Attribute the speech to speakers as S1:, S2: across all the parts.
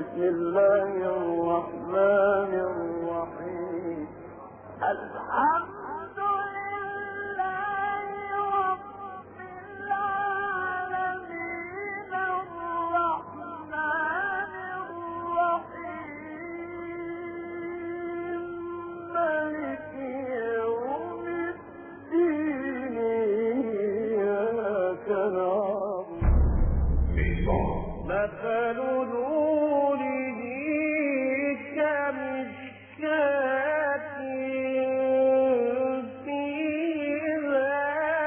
S1: بسم الله الرحمن الرحيم. الحمد لله رب العالمين الرحمن الرحيم مالك يوم الدين إياك نعبد. مثل نوره كمشكاة فيها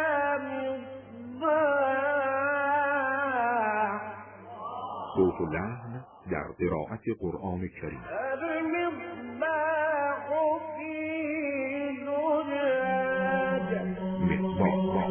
S1: مصباح.
S2: صوت اللحن در قراءت قرآن کریم.
S1: المصباح في زجاجة.
S2: مصباح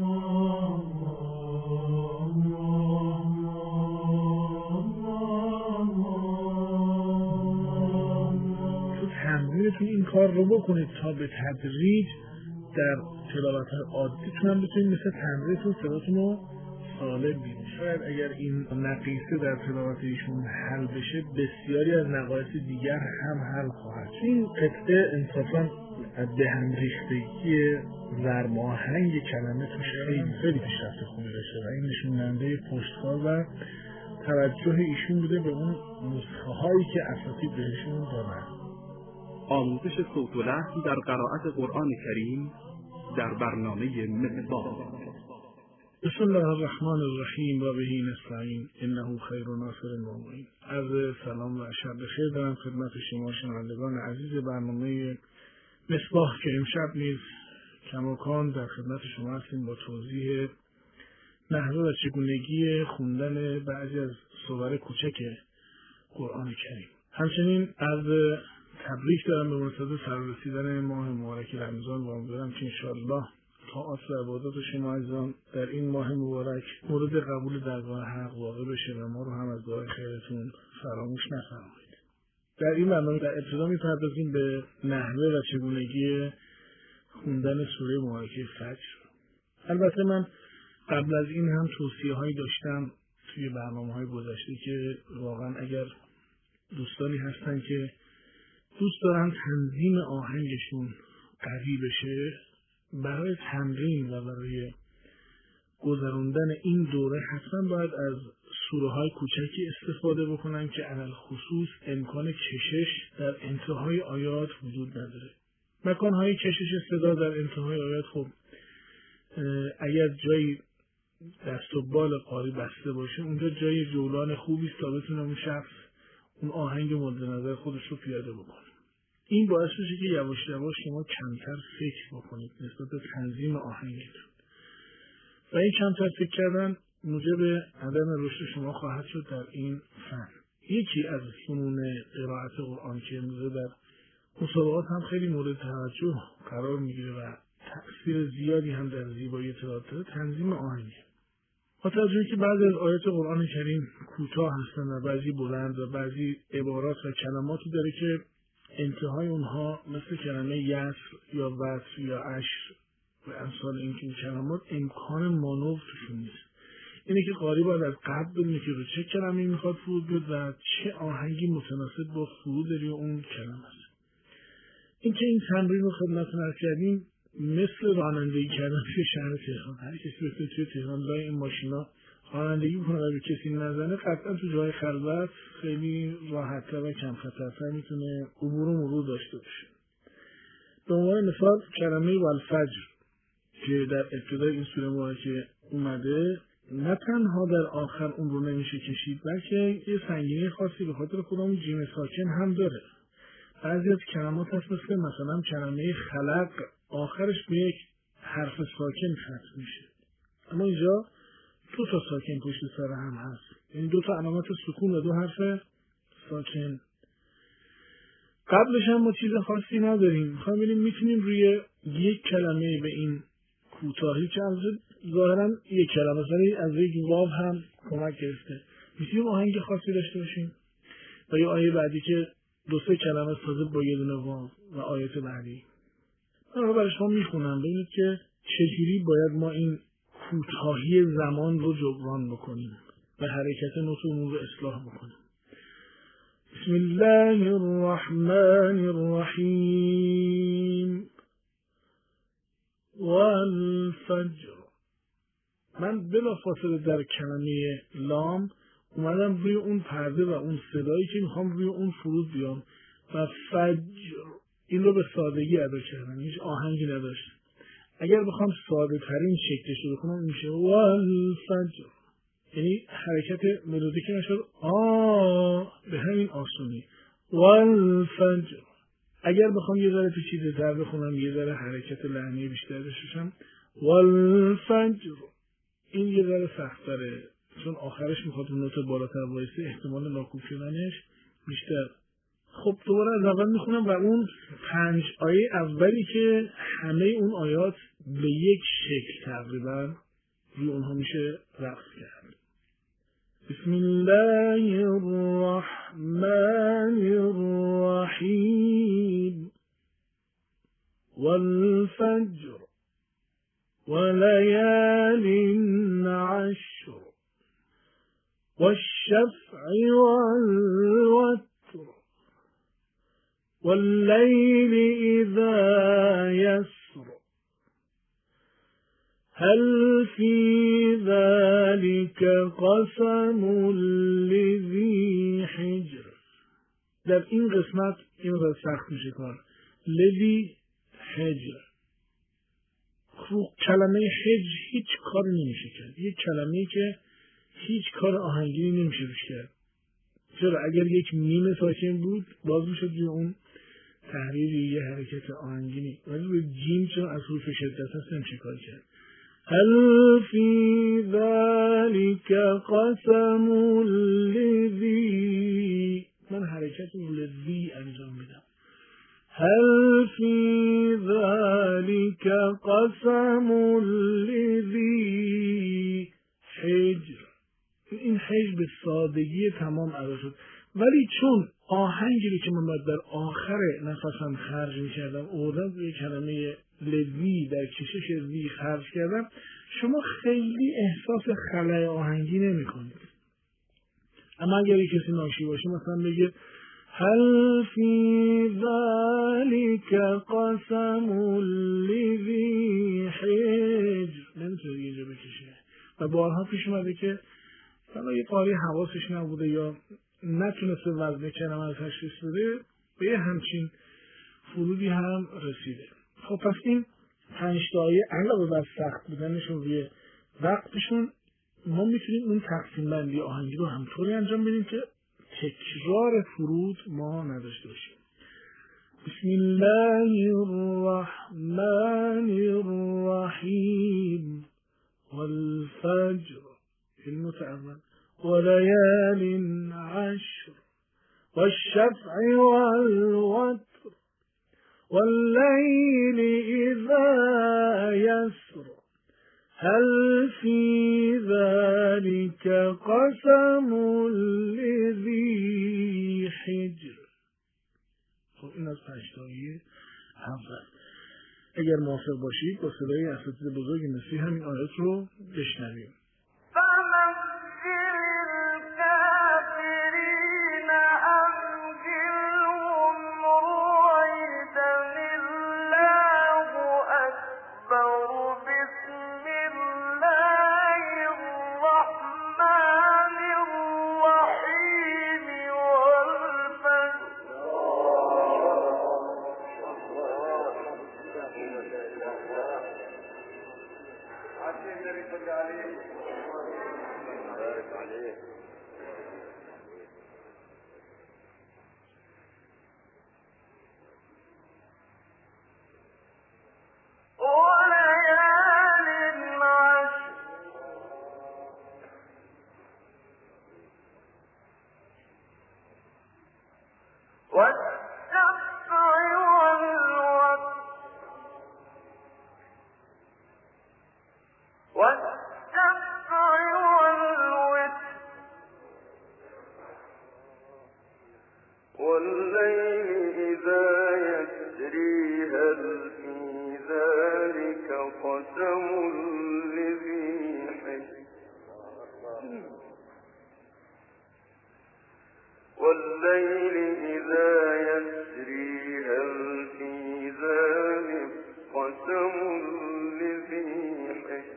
S3: تمرینتون این کار رو بکنید تا به تدریج در تلاوت عادیتون هم بتونید مثل تمرینتون صداتون رو سالم بیرون. شاید اگر این نقیصه در تلاوت ایشون حل بشه بسیاری از نقایص دیگر هم حل خواهد شد. این قطعه انصافا به هم ریختگی ضرباهنگ کلمه توش خیلی پیشرفت خوبی داشته و این نشوننده پشتکار و توجه ایشون بوده به اون نسخه هایی که اساتید بهشون دادن.
S4: آموزش صوت و لحن در قرائت قرآن کریم در برنامه مصباح.
S3: بسم الله الرحمن الرحیم و بهی نستعین انه خیر ناصر و معین. عرض سلام و شب بخیر دارم خدمت شما شنوندگان عزیز برنامه مصباح که امشب نیز کماکان در خدمت شما هستیم با توضیح نحوه و چگونگی خوندن بعضی از سور کوچک قرآن کریم. همچنین عرض تبریک دارم به مناسبت فرارسیدن ماه مبارک رمضان و امیدوارم که انشاءالله طاعات و عبادات شما عزیزان در این ماه مبارک مورد قبول درگاه حق واقع بشه و ما رو هم از دعای خیرتون فراموش نفرمایید. در این برنامه در ابتدا می‌پردازیم به نحوه و چگونگی خوندن سوره مبارکه فجر. البته من قبل از این هم توصیه‌هایی داشتم توی برنامه‌های گذشته که واقعا اگر دوستانی هستن که دوست دارن تنظیم آهنگشون قوی بشه، برای تمرین و برای گذراندن این دوره حتما باید از سوره‌های کوچکی استفاده بکنن که علل خصوص امکان کشش در انتهای آیات وجود نداره. مکانهای کشش صدا در انتهای آیات خب اگر جایی دست و بال قاری بسته باشه اونجا جای جولان خوبی است تا بتونه اون شخص اون آهنگ مورد نظر خودش رو پیاده بکنه. این باعث میشه که یواش یواش شما کمتر فکر بکنید نسبت به تنظیم آهنگتون و این کمتر فکر کردن موجب عدم رشد شما خواهد شد در این فن. یکی از فنون قرائت قرآن که امروزه در مسابقات هم خیلی مورد توجه قرار میگیره و تأثیر زیادی هم در زیبایی تلاوت داره، تنظیم آهنگه. با توجه که بعضی از آیات قرآن کریم کوتاه هستن و بعضی بلند و بعضی عبارات و کلماتی داره که انتهای اونها مثل کلمه یسر یا وصر یا عشر و امثال این کلمات امکان مانور توشون نیست. اینه که قاری باید از قبل بدونه که رو چه کلمه‌ای میخواد فرود بیاد و چه آهنگی متناسب با فرود روی اون کلمه است. اینکه این تمرین رو خدمتتون عرض کردیم مثل رانندگی کردن توی شهر تهران. هر کسی بتونه توی تهران لای این ماشینا رانندگی بکنه و به کسی نزنه قطعا تو جای خلوت خیلی راحت‌تر و کم خطرتر میتونه عبور و مرور داشته باشه. به عنوان مثال کلمه والفجر که در ابتدای این سوره مبارکه اومده نه تنها در آخر اون رو نمیشه کشید بلکه یه سنگینی خاصی به خاطر خودمون جیم ساکن هم داره. بعضی از کلمات هست مثلا کلمه خلق آخرش به یک حرف ساکن ختم میشه، اما اینجا دو تا ساکن پشت سر هم هست، یعنی دو تا علامت سکون و دو حرف ساکن. قبلش هم ما چیز خاصی نداریم، میخوایم ببینیم میتونیم روی یک کلمه به این کوتاهی که ظاهرا یک کلمه مثلا از یک واو هم کمک گرفته میتونیم آهنگ خاصی داشته باشیم و یا آیه بعدی که دو سه کلمه سازه با یه دونه واو و آیات بعدی. من رو برای شما میخونم ببینید که چجوری باید ما این کوتاهی زمان رو جبران بکنیم و حرکت نطقمون رو اصلاح بکنیم. بسم الله الرحمن الرحیم والفجر. من بلافاصله در کلمه لام اومدم روی اون پرده و اون صدایی که میخوام روی اون فرود بیام و فجر این رو به سادگی ادا کردم، هیچ آهنگی نداشت. اگر بخوام ساده ترین شکلش رو بخونم میشه والفجر، یعنی حرکت ملودیک نشد به همین آسونی والفجر. اگر بخوام یه ذره پیچیده تر بخونم، یه ذره حرکت لحنی بیشتر داشتم والفجر، این یه ذره سخت‌تره چون آخرش میخواد اون نوت بالاتر وایسه، احتمال ناکوب شدنش بیشتر. خب دوباره از اول میخونم و اون 5 آیه اولی که همه اون آیات به یک شکل تقریبا روی اونها میشه رقص کرد. بسم الله الرحمن الرحیم والفجر وليال عشر والشفع والوتر والليل إذا يسر هل في ذلك قسم لذي حجر. در این قسمت این رو سخت میشه کار. لذی حجر، رو کلمه حج هیچ کاری نمیشه کرد، یک کلمه‌ای که هیچ کار آهنگینی نمیشه روش کرد. چرا؟ اگر یک میم ساکن بود باز میشد روی اون تحریری یه حرکت آهنگینی، ولی روی جیم چون از حروف شدت هست نمیشه کار کرد. هل فی ذلک قسم لذی، من حرکت لذی انجام میدم. هل فی ذلک قسم لذی حجر. این حجر به سادگی تمام ادا شد، ولی چون آهنگی که من باید در آخر نفسم خرج میکردم اوردم روی کلمه لذی در کشش زی خرج کردم، شما خیلی احساس خلای آهنگی نمی کنید. اما اگر کسی ناشی باشه مثلا بگه هل فی ذلک قسم لذی حجر، نمیتونه اینجا بکشه. و بارها پیش اومده که حالا یه قاری حواسش نبوده یا نتونسته وزن کلمه رو تشخیص بده، به یه همچین فرودی هم رسیده. خب پس این 5 آیه علاوه بر سخت بودنشون روی وقتشون، ما میتونیم اون تقسیم بندی آهنگی رو همطوری انجام بدیم که تکرار فرود ما نداشته باشیم. بسم الله الرحمن الرحیم والفجر المتأول وليال عشر والشفع والوتر والليل إذا يسر هل في ذلك قسم لذي حجر. خب این از 5 آیه اول. اگر موافق باشید با صدای اساتید بزرگ مصری همین آیات رو بشنویم.
S1: والليل إذا يسري هل في ذلك قسم لذي حجر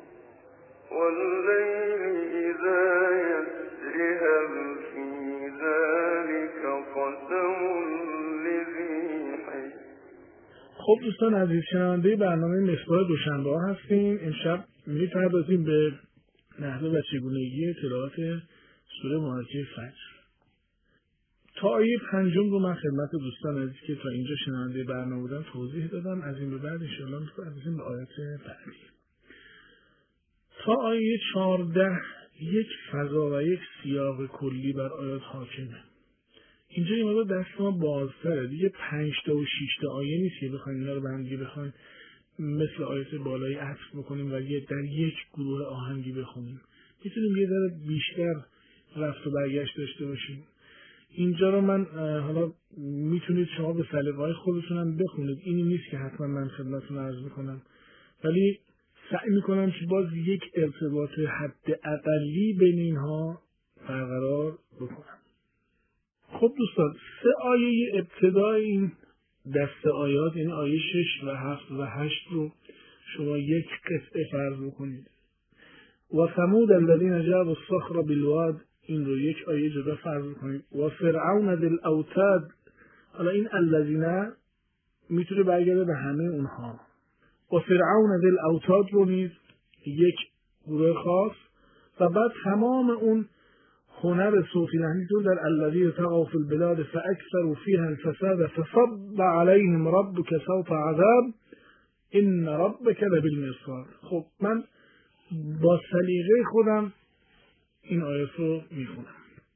S1: والليل إذا يسري هل في ذلك قسم لذي حجر.
S3: خب دوستان عزیز، شنونده برنامه مصباح دوشنبه‌ها هستیم. امشب می‌پردازیم به نحوه و چگونگی تلاوت سوره مبارکه فجر. تا آیه 5 رو من خدمت دوستان عزیز که تا اینجا شنونده برنامه بودن توضیح دادم. از این به بعد انشاءالله می‌پردازیم به آیات بعدی. تا آیه 14 یک فضا و یک سیاق کلی بر آیات حاکمه. اینجا یه مقدار دست ما بازتره دیگه. 5 تا و 6 تا آیه نیست که بخوایم اینا رو به هم دیگه بخوایم مثل آیات بالایی عطف بکنیم و در یک گروه آهنگی بخونیم. میتونیم یه ذره بیشتر رفت و برگشت داشته باشیم. اینجا رو من حالا میتونید شما به سلیقه‌های خودتون هم بخونید، اینی نیست که حتما من خدمتتون عرض میکنم، ولی سعی میکنم که باز یک ارتباط حد اقلی بین اینها برقرار بکنم. خب دوستان، 3 آیه ابتدای این دسته آیات، یعنی آیه 6 و 7 و 8 رو شما یک قطعه فرض بکنید. و ثمود الذین جابوا الصخر بالواد، این رو یک آیه جدا فرض بکنید. و فرعون ذی الاوتاد، حالا این الذین میتونه برگرده به همه اونها. و فرعون ذی الاوتاد رو نیز یک گروه خاص و بعد تمام اون هنر صوفی لحنیتون در الذین طغوا فی البلاد فاکثروا فیها الفساد فصب علیهم ربک صوت عذاب ان ربک لبالمرصاد. خب من با سلیقه خودم این آیات رو میخونم.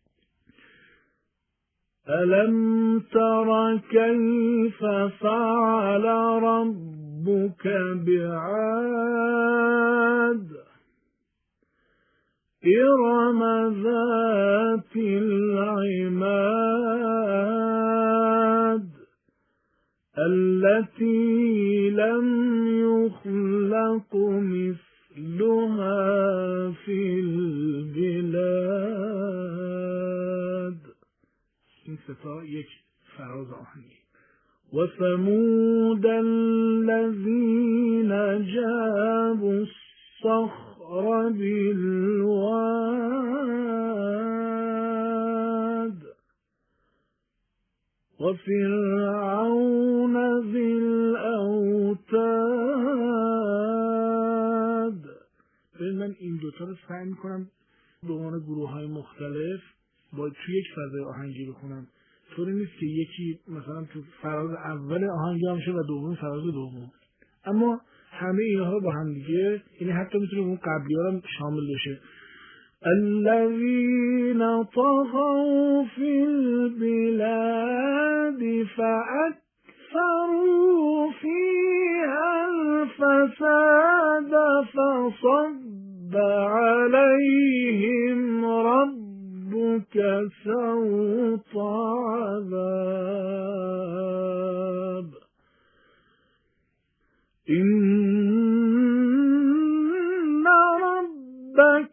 S3: الم تر کیف فعل ربک بعاد إرم ذات العماد التي لم يخلق مثلها في البلاد. این ستا یک فراز آهنگی. و ثمود الذين جابوا الصخر بالواد وفرعون ذي الاوتاد. من این دوتا رو سعی میکنم به عنوان گروه های مختلف با توی یک فضای آهنگی بخونم. طوری نیست که یکی مثلا تو فراز اول آهنگی هم شه و دوم فراز دوم، اما همه اینها با هم دیگه، یعنی حتی میتونه اون قبلی ها هم شامل بشه. الذین طغوا فی البلاد فاکثروا فیها الفساد فصب علیهم ربک صوت عذاب إن ربك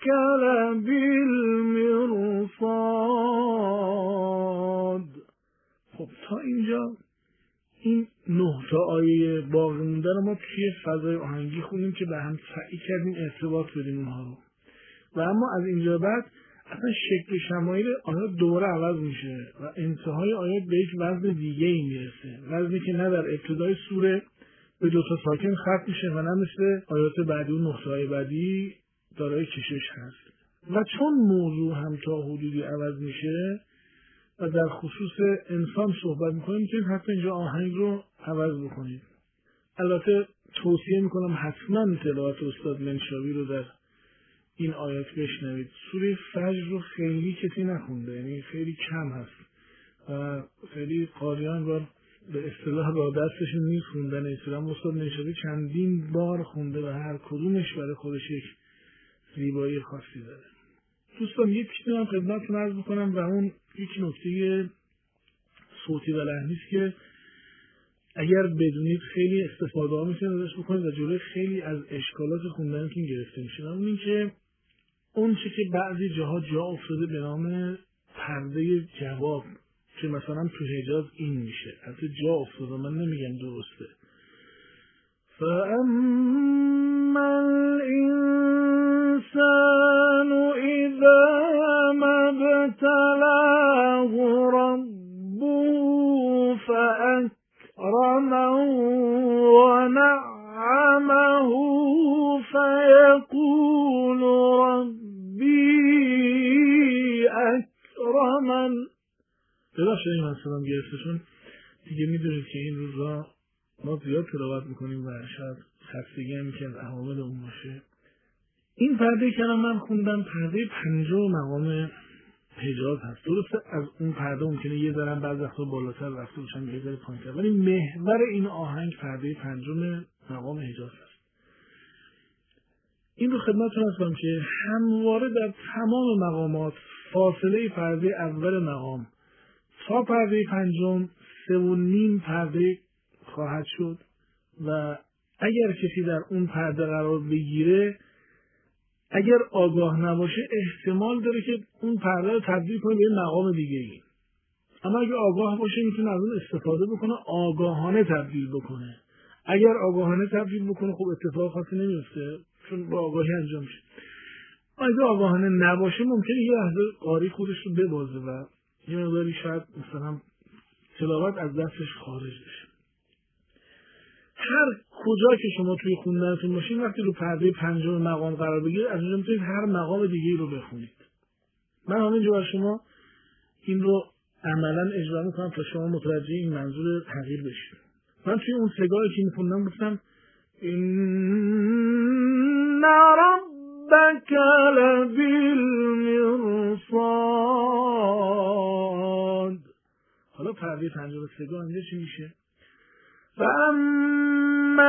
S3: لبالمرصاد. خب تا اینجا این 9 تا آیه باقی مونده رو ما توی فضای آهنگی خوندیم که به هم سعی کردیم ارتباط بدیم اونها رو، و اما از اینجا بعد اصلا شکل شمایل آیات دوباره عوض میشه و انتهای آیات به یک وزن دیگه ای میرسه، وزنی که نه در ابتدای سوره به 2 تا ساکن ختم میشه و نه مثل آیات بعدی و 9 تا بعدی دارای کشش هست. و چون موضوع هم تا حدودی عوض میشه و در خصوص انسان صحبت میکنیم، میتونید حتی اینجا آهنگ رو عوض بکنید. البته توصیه میکنم حتما تلاوت استاد منشاوی رو در این آیات بشنوید. سوره فجر رو خیلی کسی نخونده، یعنی خیلی کم هست و خیلی قاریان رو به اصطلاح با دستشون نیست خوندن اسلام. استاد منشاوی چندین بار خونده و هر کدومش برای خودش یک زیبایی خاصی داره. دوستان یک چیزی هم خدمتتون عرض بکنم و اون یک نکته صوتی و لحنی است که اگر بدونید خیلی استفاده ها میتونید ازش بکنید و جلوی خیلی از اشکالات خوندنتون گرفته میشه. اون این که اون چه که بعضی جاها جا افتاده به نام پرده پرده جواب که مثلا تو حجاز این میشه، از جا افتاده، من نمیگم درسته. فَأَمَّا الْإِنسَانُ إِذَا مَا ابْتَلَاهُ رَبُّهُ فَأَكْرَمَهُ وَنَعَّمَهُ فَيَقُولُ رَبِّي أَكْرَمَنِ. ببخشید این مثلا گرفتشون دیگه میدونید که این روزا ما زیاد تلاوت میکنیم و شاید خستگی هم که از عوامل اون باشه. این پرده که من خوندم پرده 50 مقام حجاز هست. درسته از اون پرده ممکنه یه ذره بعضی وقتا بالاتر رفته باشن یه ذره پایین‌تر، ولی محور این آهنگ پرده 50 مقام حجاز هست. این رو خدمتتون هستم که همواره در تمام مقامات فاصله پرده اول مقام تا پرده 5 3.5 پرده خواهد شد و اگر کسی در اون پرده قرار بگیره، اگر آگاه نباشه احتمال داره که اون پرده رو تبدیل کنه به یه مقام دیگه ای. اما اگر آگاه باشه میتونه از اون استفاده بکنه، آگاهانه تبدیل بکنه. اگر آگاهانه تبدیل بکنه خب اتفاق خاصی نمیفته چون با آگاهی انجام میشه. اگر آگاهانه نباشه ممکنه یه لحظه قاری خودش رو ببازه و یه مقداری شاید مثلا تلاوت از دستش خارج بشه. هر کجا که شما توی خوندنتون باشین وقتی رو پرده 5 مقام قرار بگیرید از اونجا میتونید هر مقام دیگه رو بخونید. من همینجا برای شما این رو عملا اجرا میکنم تا شما متوجه این منظور تغییر بشید. من توی اون سگاهی که میخوندم گفتم ان ربک لبالمرصاد. حالا پرده 53 اینجا چی میشه؟ فَأَمَّا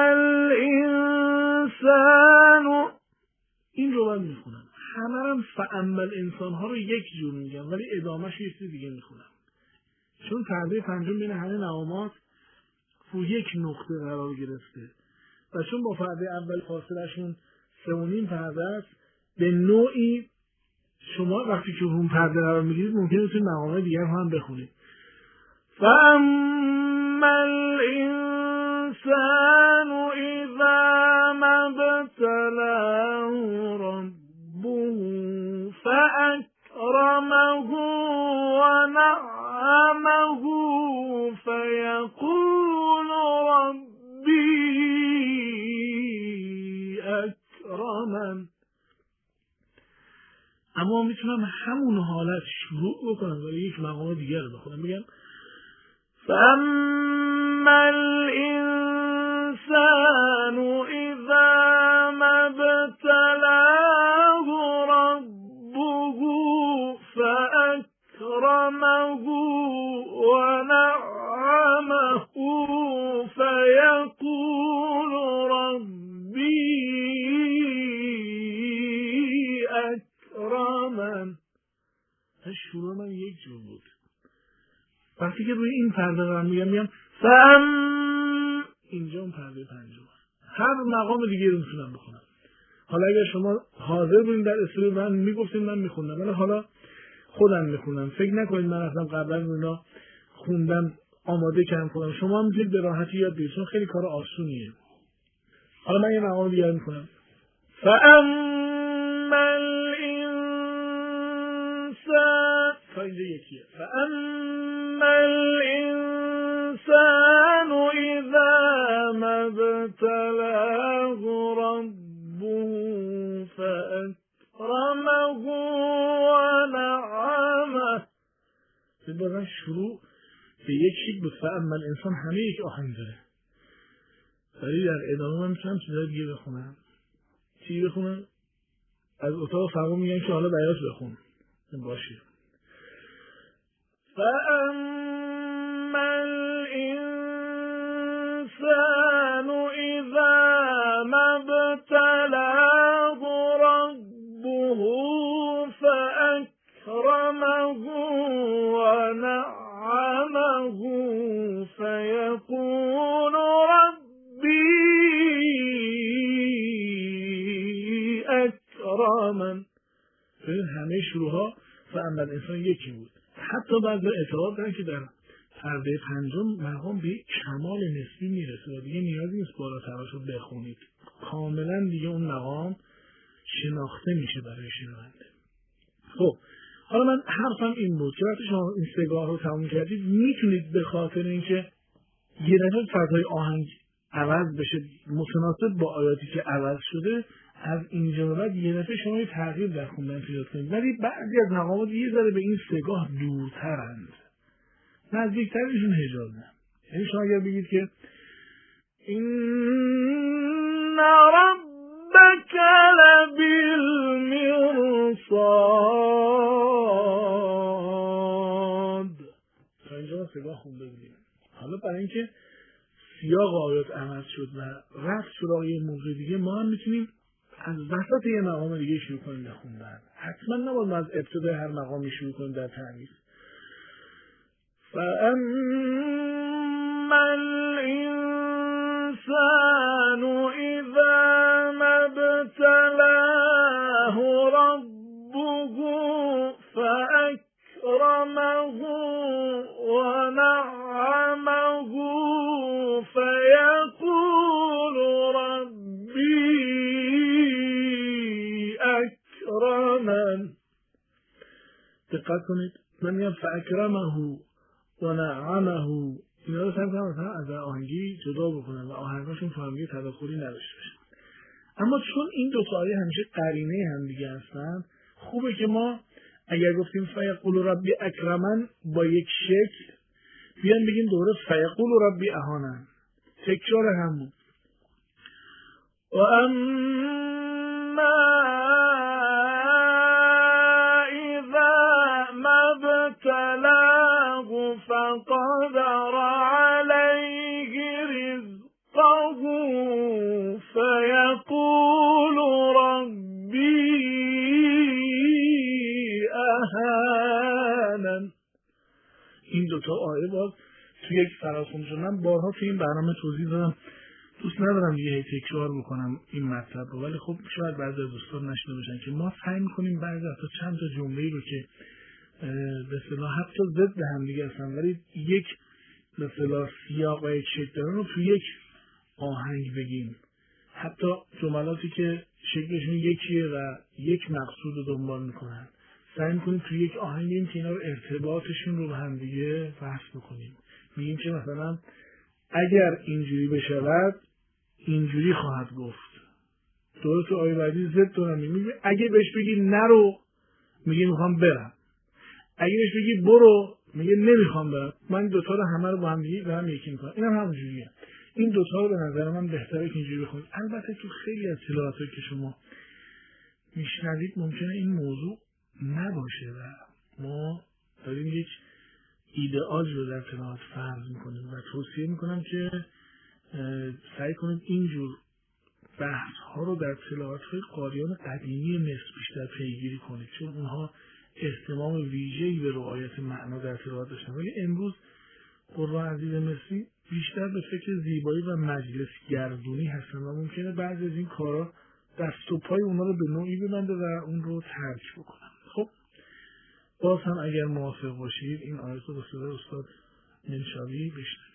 S3: الْإِنسَانُ. این رو من میخونم. همه هم فَأَمَّا الْإِنسان ها رو یک جور میگم ولی ادامهش یه چیز دیگه میخونم. چون پرده 5 بین همه مقامات رو یک نقطه قرار گرفته و چون با پرده اول فاصلهشون 3.5 پرده است، به نوعی شما وقتی که اون پرده قرار میگیرید ممکنه توی مقامات دیگر هم بخونید. فَأَمَّا الْإِنسَانُ إِذَا مَا ابْتَلَاهُ رَبُّهُ فَأَكْرَمَهُ وَنَعَّمَهُ فَيَقُولُ رَبِّي أَكْرَمَنِ. اما میتونم همون حالت شروع بکنم ولی یک مقام دیگر رو بخونم. بگم فَأَمَّا الْإِنسَانُ إِذَا مَا ابْتَلَاهُ رَبُّهُ فَأَكْرَمَهُ وَنَعَّمَهُ فَيَقُولُ رَبِّي أَكْرَمَنِ. شروع من یک جور بود. وقتی که روی این پرده قرار میگم اینجا اون پرده 5 هر مقام دیگه رو میتونم بخونم. حالا اگر شما حاضر بودین در استودیو من میگفتین من میخوندم، ولی حالا خودم میخونم. فکر نکنید من اصلا قبلا اینا خوندم آماده کردم خودم. شما میتونید به راحتی یاد بگیرید چون خیلی کار آسونیه. حالا من یه مقام دیگه میخونم. فَأَمَّا الْإِنسَانُ تا اینجا یکیه. فَأَمَّا الْإِنسَانُ إِذَا مَا ابْتَلَاهُ رَبُّهُ فَأَكْرَمَهُ وَنَعَّمَهُ. بازم شروع به یک شکل بود. فَأَمَّا الْإِنسان همه یک آهنگ داره ولی در ادامه من میتونم چیزای دیگه بخونم. چی بخونم؟ از اتاق فرما میگن که حالا بیات بخون. باشه. فَأَمَّا الْإِنسَانُ إِذَا مَا ابْتَلَاهُ رَبُّهُ فَأَكْرَمَهُ وَنَعَّمَهُ فَيَقُولُ رَبِّي أَكْرَمَنِ. همه شروعها فَأَمَّا الْإِنسان یکی بود. حتی بعضی اعتقاد دارن که در پرده پنجم مقام به کمال نسبی میرسه و دیگه نیازی نیست بالاترش رو بخونید، کاملا دیگه اون مقام شناخته میشه برای شنونده. خب حالا من حرفم این بود که وقتی شما این سگاه رو تموم کردید میتونید به خاطر اینکه یه دفعه فضای آهنگ عوض بشه متناسب با آیاتی که عوض شده، از اینجا به بعد یه دفعه شما یه تغییر در خوندن پیدا کنید. ولی بعضی از مقامات یه ذره به این سگاه دورترند، نزدیکترشون حجازه. یعنی شما اگر بگید که این ربک لبالمرصاد، تا اینجا سگاه خونده بودیم. حالا برای اینکه سیاق آیات عوض شد و رفت سراغ یه موضوع دیگه، ما هم میتونیم از وسط یه مقام دیگه شروع کنیم به خوندن. حتما نباید ما از ابتدای هر مقامی شروع کنیم در تعویض. فَأَمَّا الْإِنسَانُ إِذَا مَا ابْتَلَاهُ رَبُّهُ فَأَكْرَمَهُ وَنَعَّمَهُ فَيَقُولُ رَبِّي أَكْرَمَنِ. دقت کنید، من میگم فَأَكْرَمَهُ و نعمه، اینا رو سعی کنم مثلا از آهنگی جدا بکنم و آهنگاشون فهمگی تداخلی نداشته باشن. اما چون این دو تا آیه همیشه قرینه هم دیگه هستن، خوبه که ما اگر گفتیم فیقول ربی اکرمن با یک شکل، بیان بگیم دوره فیقول ربی اهانن، تکرار همون. و اما اذا مبتلاه فقدر عليه رزقه فيقول ربي اهانن. این دوتا آیه باز توی یک فراخون شدن بارها توی این برنامه توضیح دادم، دوست ندارم دیگه تکرار بکنم این مطلب رو، ولی خب شاید بعضی از دوستان نشنیده باشن که ما سعی می‌کنیم بعضی از چند تا جمله‌ای رو که به اصطلاح حتی ضد هم دیگه هستن ولی یک به اصطلاح سیاق و یک شکل دارن رو توی یک آهنگ بگیم، حتی جملاتی که شکلشون یکیه و یک مقصود رو دنبال میکنن، سعی میکنیم توی یک آهنگ این که اینا رو ارتباطشون رو به هم دیگه بحث بکنیم. میگیم که مثلا اگر اینجوری بشود اینجوری خواهد گفت، درست آیه بعدی ضد دارم، میگه اگه بهش بگی نرو میگه میخوام برم، اگه بهش بگی برو میگه نمیخوام برم. من دوتا رو همه رو با هم دیگه به هم یکی میکنم. اینم همونجوریه. این دوتا رو به نظر من بهتره که اینجوری بخونید. البته تو خیلی از تلاوت‌ها که شما میشنوید ممکنه این موضوع نباشه و ما داریم یک ایدئال رو در تلاوت فرض میکنیم و توصیه میکنم که سعی کنید اینجور بحث ها رو در تلاوت های قاریان قدیمی مصر بیشتر پیگیری کنید، چون اونها اهتمام ویژه‌ای به رعایت معنا در تلاوت داشتن. ولی امروز قراء عزیز مصری بیشتر به فکر زیبایی و مجلس گردونی هستن و ممکنه بعضی از این کارا دست و پای اونا رو به نوعی ببنده و اون رو ترک بکنن. خب باز هم اگر موافق باشید این آیات رو به صدای استاد منشاوی بشنوید.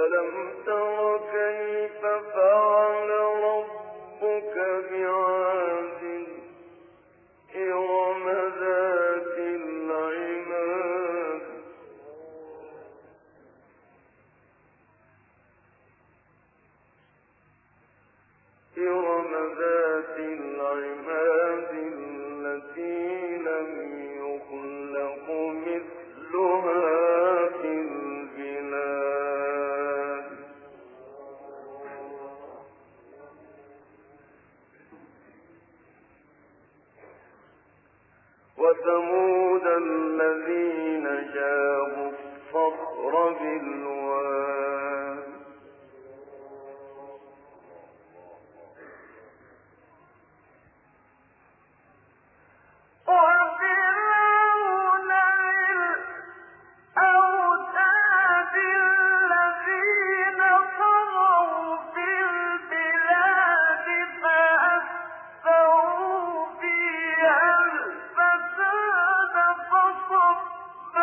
S1: ألم تر كيف فعل ربك بعاد إرم ذات العماد إرم ذات العماد التي لم يخلق مثلها في البلاد وثمود الذين جابوا الصخر بالواد وفرعون الأوتاد الذين طغوا في البلاد فأكثروا فيها الفساد فصب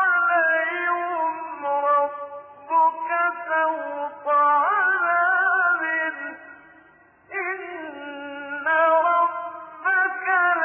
S1: عليهم ربك سوط عذاب إن ربك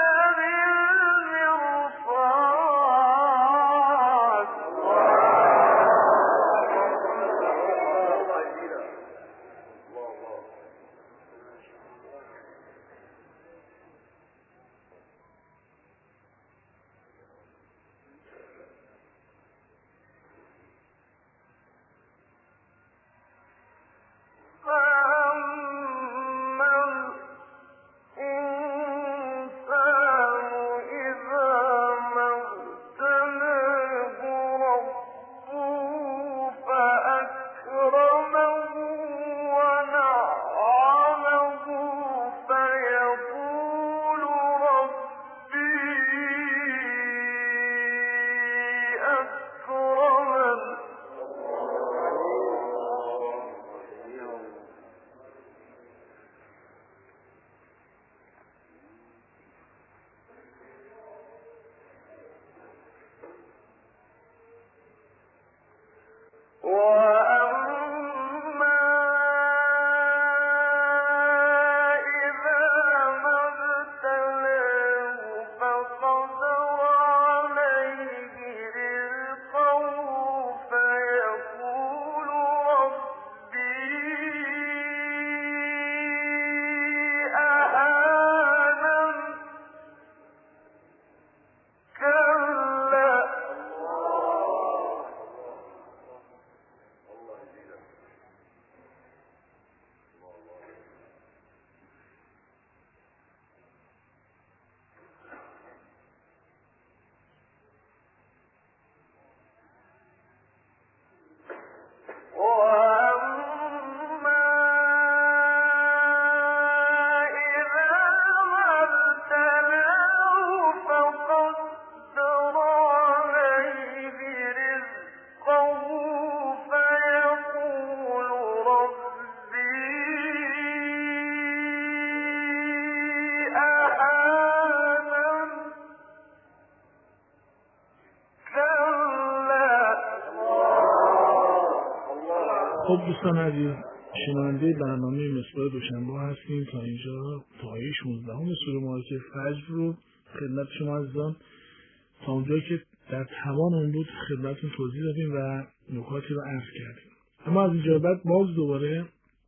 S3: خب دوستان عزیز، شنونده برنامه مصباح دوشنبه هستیم. تا اینجا تا آیه 16 سوره مبارکه فجر رو خدمت شما عزیزان تا اونجایی که در توان اون بود خدمتتون توضیح دادیم و نکاتی رو عرض کردیم. اما از اینجا بعد باز دوباره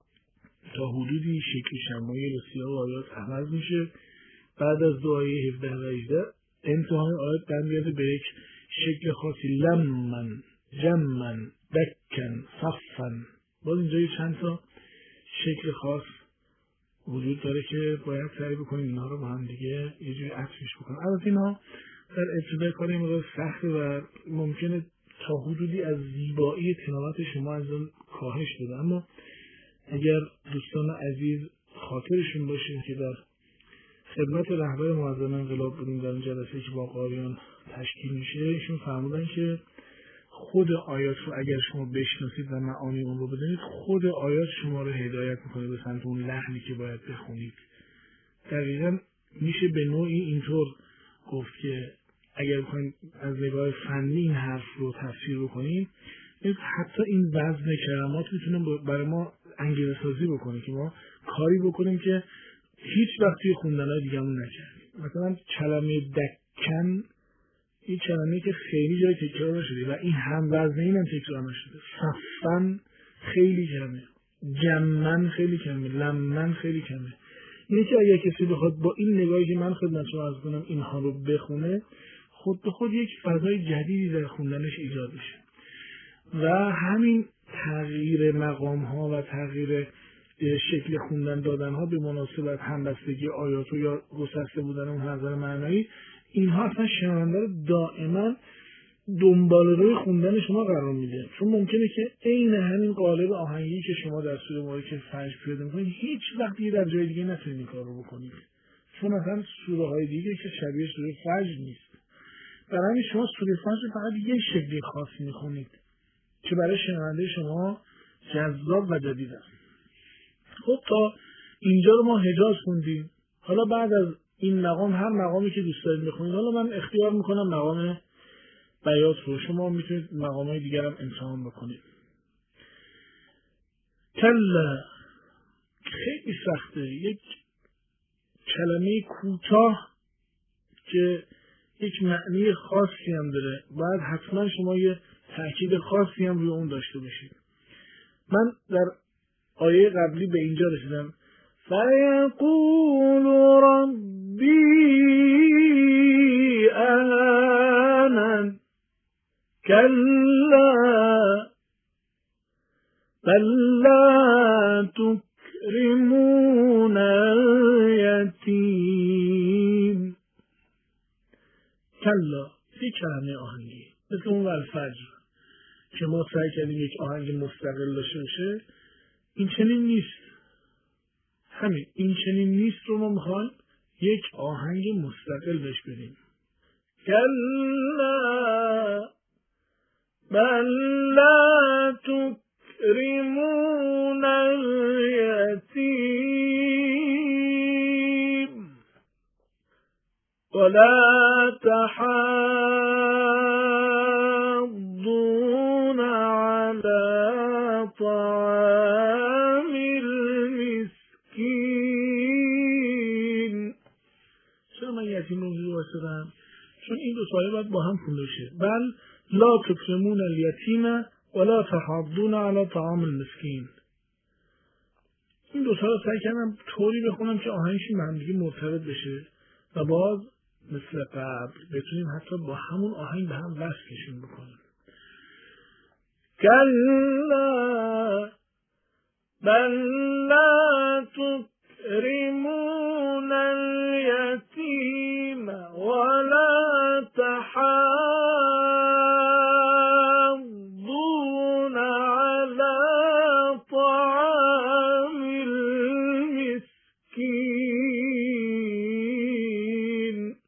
S3: تا حدودی شکل شمایل و سیاق آیات عوض میشه. بعد از دعای 17 و 18 انتهای آیات برمیگرده به یک شکل خاصی، لمن جمن دکن صفن. باز اینجا چند تا شکل خاص وجود داره که باید سعی بکنیم اینها رو با هم دیگه یه جوری عطفش بکنیم. البته اینها در ابتدای کار این مقدار سخته و ممکنه تا حدودی از زیبایی تلاوت شما از اون کاهش بده، اما اگر دوستان عزیز خاطرشون باشه که در خدمت رهبر معظم انقلاب بودیم در این جلسه که با قاریان تشکیل میشه، ایشون فرمودن که خود آیات رو اگر شما بشناسید و معانی اون رو بدونید، خود آیات شما رو هدایت میکنه به سمت اون لحنی که باید بخونید. دقیقاً میشه به نوعی اینطور گفت که اگر بخوایم از نگاه فنی این حرف رو تفسیر بکنیم، حتی این وزن کلمات میتونه برای ما انگیزه سازی بکنه که ما کاری بکنیم که هیچ وقت توی خوندنهای دیگه‌مون نکردیم. مثلا کلمه دکن این کلمه‌ای که خیلی جای تکرار نشده و این هم وزنه این هم تکرار نشده. صفن خیلی کمه، جمن خیلی کمه، لمن خیلی کمه. اینه که اگر کسی بخواد با این نگاهی که من خدمتتون عرض کنم اینها رو بخونه، خود به خود یک فضای جدیدی در خوندنش ایجاد میشه و همین تغییر مقام ها و تغییر شکل خوندن دادن ها به مناسبت همبستگی آیات و یا گسسته بودن اون نظر معنایی، اینها اصلا شنونده رو دائما دنبال روی خوندن شما قرار میده. چون ممکنه که عین همین قالب آهنگی که شما در سوره مبارکه فجر پیاده میکنید هیچ وقت در جای دیگه نتونید این کار رو بکنید، چون مثلا سوره های دیگه که شبیه سوره فجر نیست. برای همین شما سوره فجر فقط یک شکلی خاص میخونید که برای شنونده شما جذاب و جدید است. خب تا اینجا رو ما حجاز خوندیم. حالا بعد از این مقام هر مقامی که دوست دارید بخونید، حالا من اختیار میکنم مقام بیات رو، شما میتونید مقامات دیگر هم امتحان بکنید. کلا خیلی سخته، یک کلمه کوتاه که یک معنی خاصی هم داره، باید حتما شما یه تأکید خاصی هم روی اون داشته باشید. من در آیه قبلی به اینجا رسیدم فیقول ربی اهانن کلا بل لا تکرمون الیتیم. کلا یک کلمه آهنگی مثل اون والفجر که ما سعی کردیم یک آهنگ مستقل داشته باشه، این چنین نیست. همین این چنین نیست رو ما میخوایم یک آهنگ مستقل بهش بدیم. کلا بل لا تکرمون الیتیم ولا تحاضون على طعام المسکین. چرا من یتیم رو زیر واسدم؟ چون این دو سایه باید با هم خونده شه. بل لا تکرمون الیتیم ولا تحاضون علی طعام المسکین. این دو تا رو سعی کردم طوری بخونم که آهنگشون به هم دیگه مرتبط بشه و باز مثل قبل بتونیم حتی با همون آهنگ به هم وصلشون بکنیم. کلا بل لا تکرمون الیتیم ولا تحاضون علی طعام المسکین.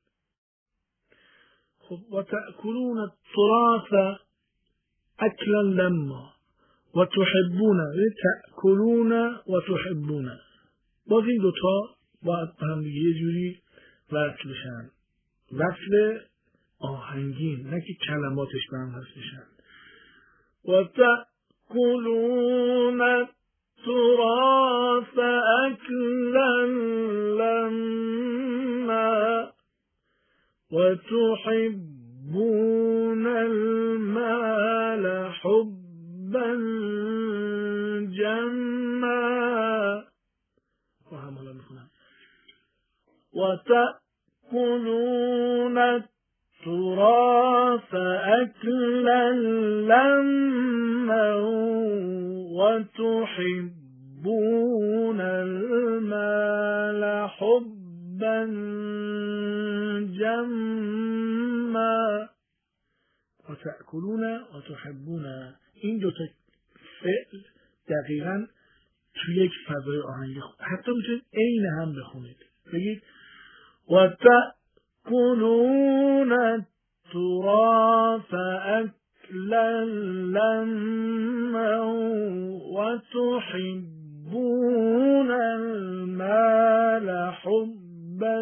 S3: خب و تأکلون التراث اکلا لما و تحبون، تأکلون و تحبون، باز این دوتا باید به هم دیگه یه جوری وصل بشن، وصل آهنگین، نه که کلماتش به هم وصل بشن. و تأکلون التراث اکلا لما و تحبون المال حبا جما. و هم حالا میخونم و تأکلون التراث اکلا لما و تحبون المال حبا جما. و تأکلون و تحبون، این دوتا فعل دقیقاً توی یک فضای آهنگی حتی میتونید عین هم بخونید. بگید و تأکلون التراث اکلا لما و تحبون المال حبا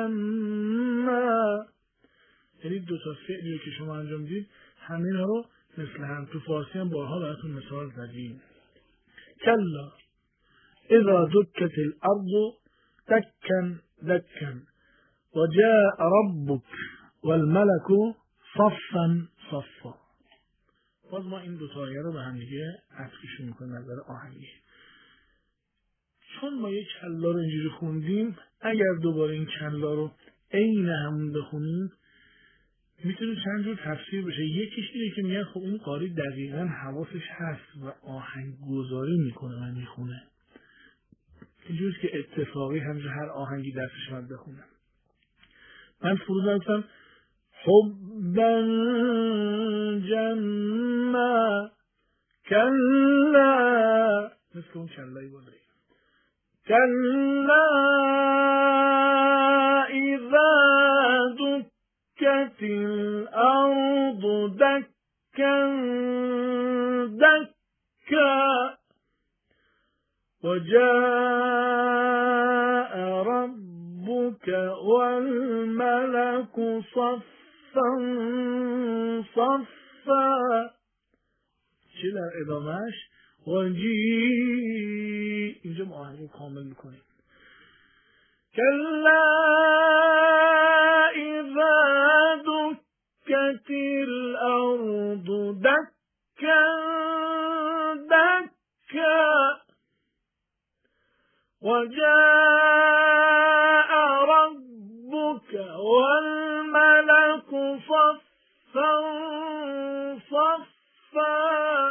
S3: جما. یعنی دو تا فعلی که شما انجام دید همین رو مثل هم تو فارسی هم بارها براتون مثال زدیم. کلا اذا دکت الارض دکن دکن و جاء ربک والملک صفا صفا. باز ما این دو تا آیه رو به هم دیگه عطفشون میکنیم نظر آهنگی. چون ما یک کلا رو اینجوری خوندیم، اگر دوباره این کلا رو عین همون بخونیم میتونه چند جور تفسیر بشه. یکیش اینه که میگن خب این قاری دقیقاً حواسش هست و آهنگ گذاری میکنه و میخونه، اینجوریست که اتفاقی همجور هر آهنگی دستش من بخونه. من فرود نگفتم حبا جمع کلا، مثل اون کلایی بالایی کلا اذا دکت الارض دکا دکا و جاء ربک والملك صفا صفا. چی در ادامهش؟ وجی، اینجا ما آهنگ کامل میکنیم. کلا اذا دکت الارض دکا دکا و جاء ربک والملك صفا صفا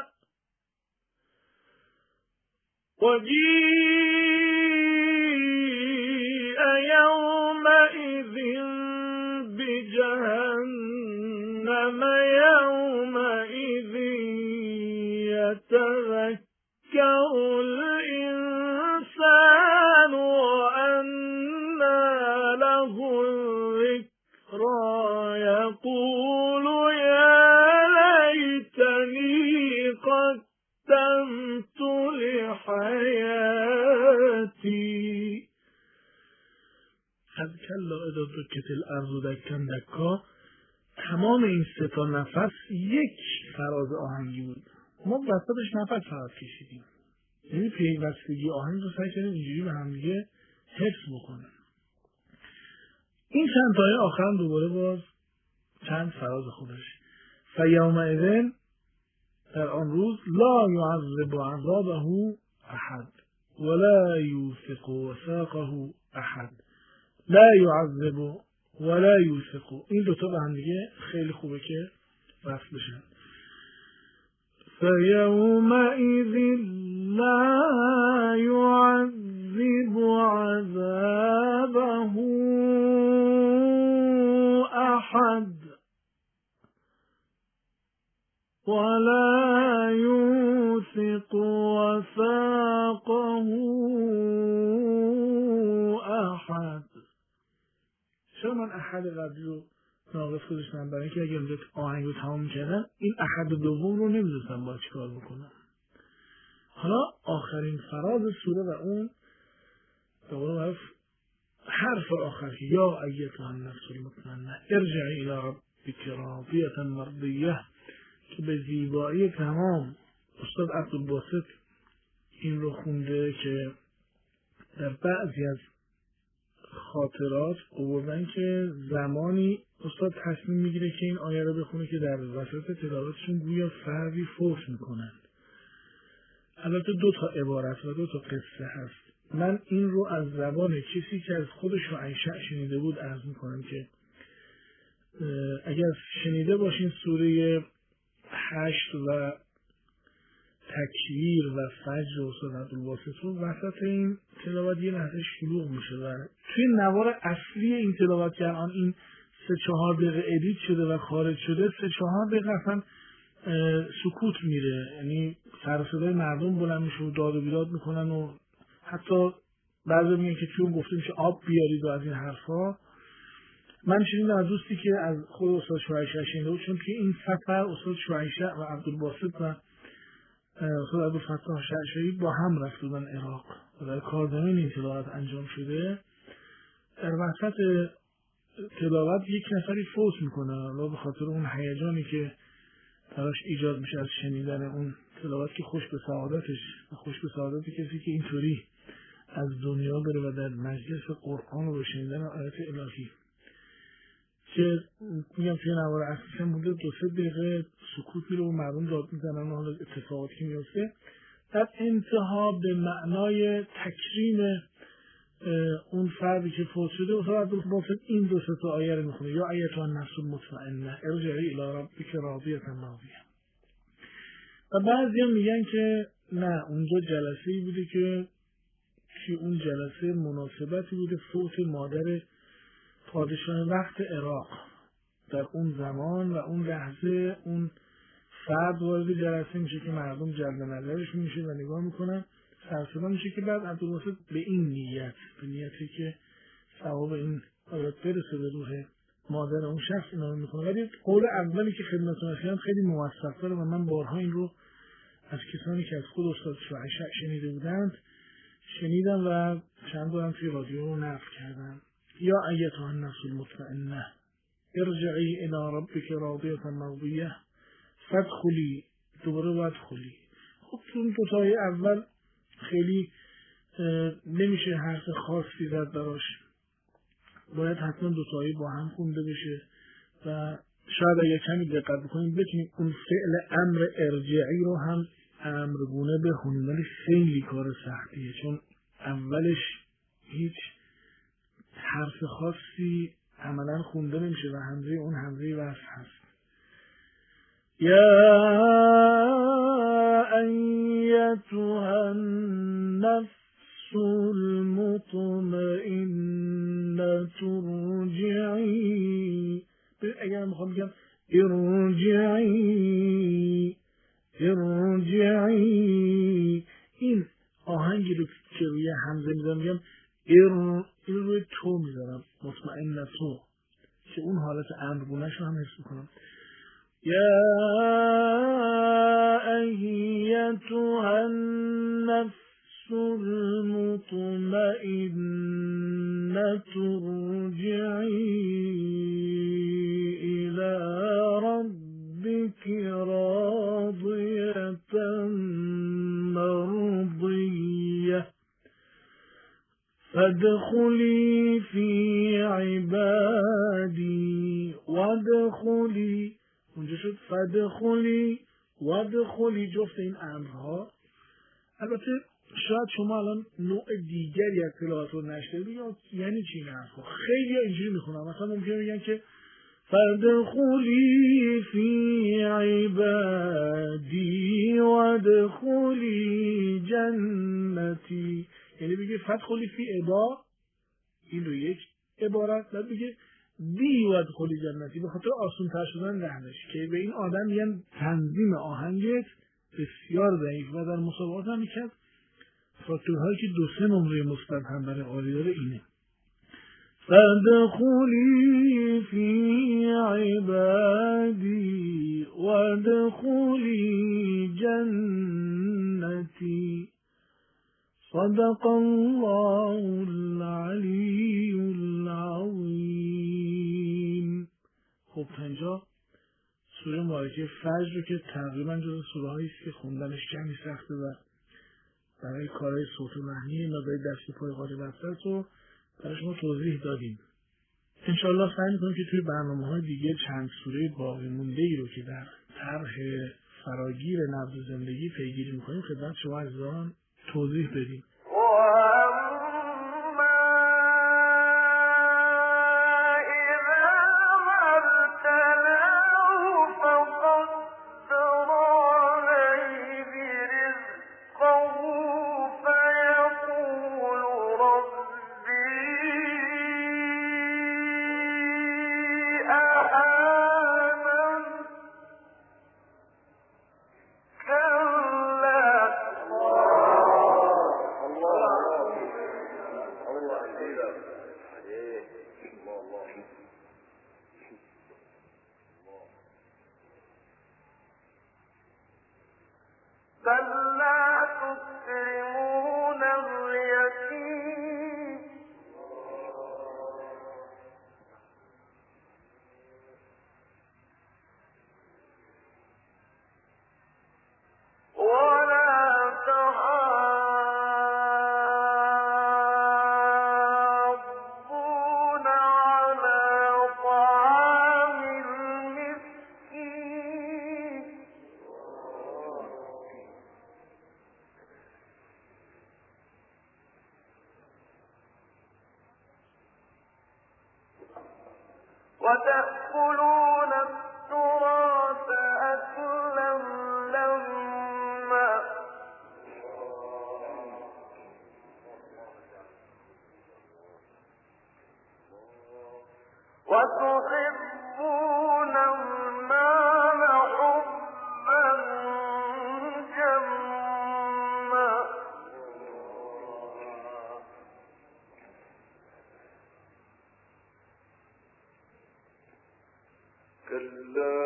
S3: وجيء يومئذ بجهنم يومئذ يتذكر الإنسان وأنى له الذكرى يقول يا ليتني قدمت لحياتي. از کلا اذا دکت الارض دکا دکا، تمام این سه تا نفس یک فراز آهنگی بود. ما وسطش نفس فراز کشیدیم، یعنی پیوستگی آهنگ رو سعی کردیم اینجوری به هم دیگه حفظ بکنیم. این چند تای آخر دوباره باز چند فراز خودش. فیومئذ، در آن روز، لا یعذب عذابه احد ولا یوثق وثاقه احد. لا یعذب ولا یوثق، این دوتا به هم دیگه خیلی خوبه که وصل بشن. فیومئذ لا یعذب عذابه احد ولا یوثق وثاقه احد. چرا من احد قبلی رو ناقص گذاشتم؟ برای اینکه اگر اونجا آهنگ رو تمام کردم این احد دوم رو نمیدونستم باید چیکار بکنم. حالا آخرین فراز سوره و اون به قول معروف حرف آخر که یا ایتها النفس المطمئنه ارجعی الی ربک راضیة مرضیه، که به زیبایی تمام استاد عبدالباسط این رو خونده که در بعضی از خاطرات آوردن که زمانی استاد تصمیم میگیره که این آیه رو بخونه که در وسط تلاوتشون گویا فردی فوت میکنن. البته دو تا عبارت و دو تا قصه هست. من این رو از زبان کسی که از خودش رو عیشع شنیده بود عرض میکنم که اگر شنیده باشین سوره 8 و تکویر و فجر استاد عبدالباسط رو، وسط این تلاوت یه لحظه شلوغ میشه و توی نوار اصلی این تلاوت که الان این 3-4 دقیقه ادیت شده و خارج شده 3-4 دقیقه اصلا سکوت میره، یعنی سر صدای مردم بلند میشه و داد و بیداد میکنن و حتی بعضی میگن که چون گفته میشه آب بیارید و از این حرفا. من شنیدم از دوستی که از خود استاد شعیشع شنیده بود، چون که این سفر استاد شعیشع و عبدالباسط و استاد عبدالفتاح شعشعی با هم رفت بودن عراق و در کارزمین این تلاوت انجام شده. در وسط تلاوت یک نفری فوت میکنه، الله به خاطر اون هیجانی که براش ایجاد میشه از شنیدن اون تلاوت که خوش به سعادتش و خوش به سعادت کسی که اینطوری از دنیا بره و در مجلس قرآن رو شنیدن آیات الهی که میگم توی نوار اصلیش هم بوده 2-3 دقیقه سکوت میره و مردم داد میزنن و حالا اتفاقاتی که میفته در انتها به معنای تکریم اون فردی که فوت شده و باید این 2-3 تا آیه رو میخونه یا ایتها النفس المطمئنه ارجعی الی ربک راضیة مرضیة. و بعضی هم میگن که نه اونجا جلسه‌ای بوده که اون جلسه مناسبتی بوده فوت مادر پادشاه وقت عراق در اون زمان و اون لحظه اون فرد وارد جلسه میشه که مردم جلب نظرشون میشه و نگاه میکنن سرسدا میشه که بعد عبدالباسط به این نیت به نیتی که ثواب این آیات برسه به روح مادر اون شخص اینا رو میکنه. ولی قول اولی که خدمتتون رسیدم خیلی موثق داره و من بارها این رو از کسانی که از خود استاد شعشع شنیده بودند شنیدم و چند بارم توی رادیو رو نقل کردم. یا ایتها النفس المطمئنه ارجعی الی ربک راضیة مرضیة فادخلی دوباره وادخلی. خب تو اون دو تای اول خیلی نمیشه حرف خاصی زد براش، باید حتما دو تایی با هم خونده بشه و شاید اگه کمی دقت بکنیم بتونیم اون فعل امر ارجعی رو هم امرگونه بخونیم، ولی خیلی کار سختیه چون اولش هیچ حرف خاصی عملا خونده نمیشه و همزه اون همزه وصل هست. یا ایتها النفس المطمئنه ارجعی، اگر میخوام بگم ارجعی این آهنگی رو که روی همزه میزنم میگم این روی تو میذارم مطمئنه تو که اون حالت امرگونهش رو هم حس میکنم. یا ایتها النفس المطمئنه ارجعی الی ربک راضیة مرضیة فادخلی فی عبادی وادخلی، اونجا شد فادخلی جفت این امرها. البته شاید شما الان نوع دیگری از تلاوت رو نشنیدید یعنی چی این حرفا خیلی اینجوری میخونم، مثلا ممکنه بگن که فادخلی فی عبادی وادخلی جنتی، یعنی بگه فادخلی فی عبا این رو یک عبارت، بعد بگه دی وادخلی جنتی به خاطر آسون تر شدن لحنش که به این آدم میگن تنظیم آهنگت بسیار ضعیف و در مسابقات هم یکی از فاکتورهایی که 2-3 نمره مثبت هم برای عالی داره اینه. فادخلی فی عبادی وادخلی جنتی صدق الله العلی العظیم. خب اینجا سوره مبارکه فجر که تقریبا جز سوره هایی است که خوندنش کمی سخته و برای کارهای صوت معنی مقداری دست پای قاطی بسته رو برای شما توضیح دادیم. انشاءالله سعی می‌کنیم که توی برنامه‌های دیگه چند سوره باقی مونده ای رو که در طرح فراگیر نبض زندگی پیگیری می‌کنیم خدمت شما عزیزان توضیح بدیم.
S1: وتأكلون التراث أكلا لما وتحبون المال حبا جما كلا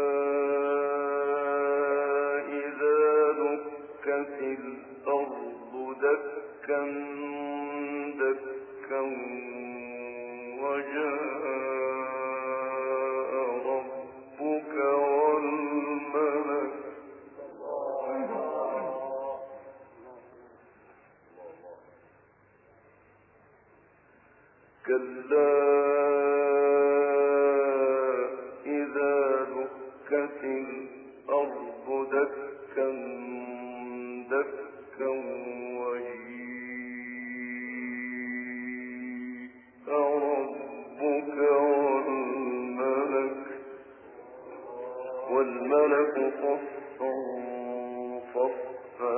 S1: إذا دكت الأرض دكا دكا وجاء ربك والملك كلا إذا دكت الأرض دكا دكا وجيء ربك والملك صفا صفا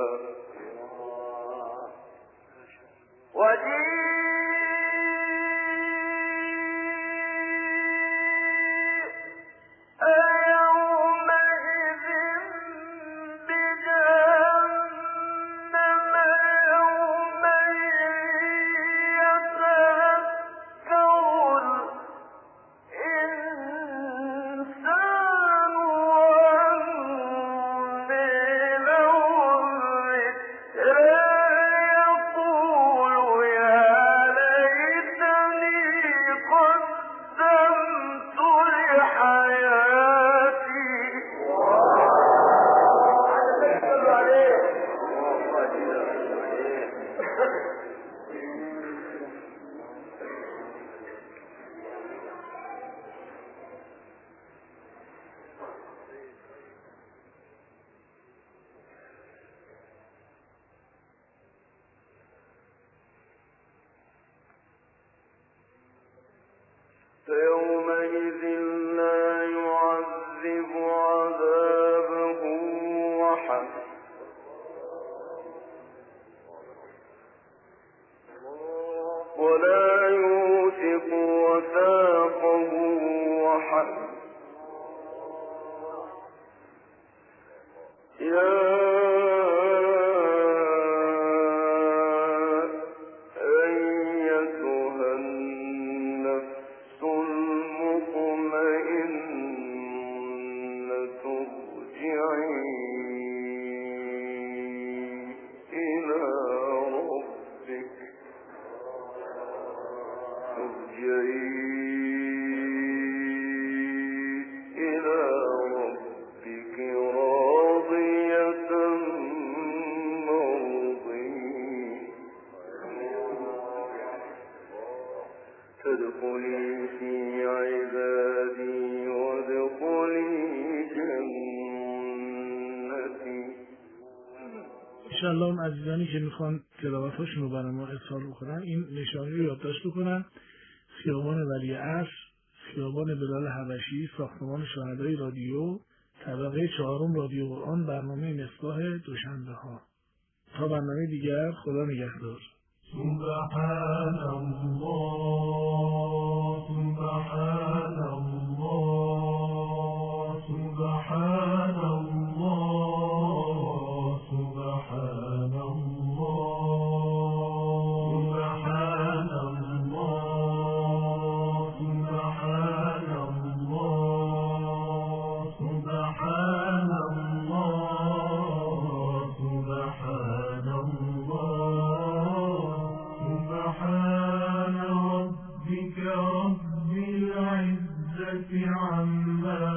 S1: فيومئذ لا يعذب عذابه أحد ولا يوثق وثاقه أحد فادخلي في عبادي وادخلي جنتي.
S3: انشاءالله اون عزیزانی که میخوان تلاوتاشون رو برای ما ارسال بکنن این نشانی رو یادداشت بکنن: خیابان ولیعصر، خیابان بلال حبشی، ساختمان شهدای رادیو، طبقه 4 رادیو قرآن، برنامه مصباح دوشنبه ها. تا برنامه دیگر، خدا نگهدار.
S5: سبحان الله سبحان الله سبحان الله سبحان الله سبحان الله سبحان الله سبحان الله سبحان الله سبحان ربك رب العزة عما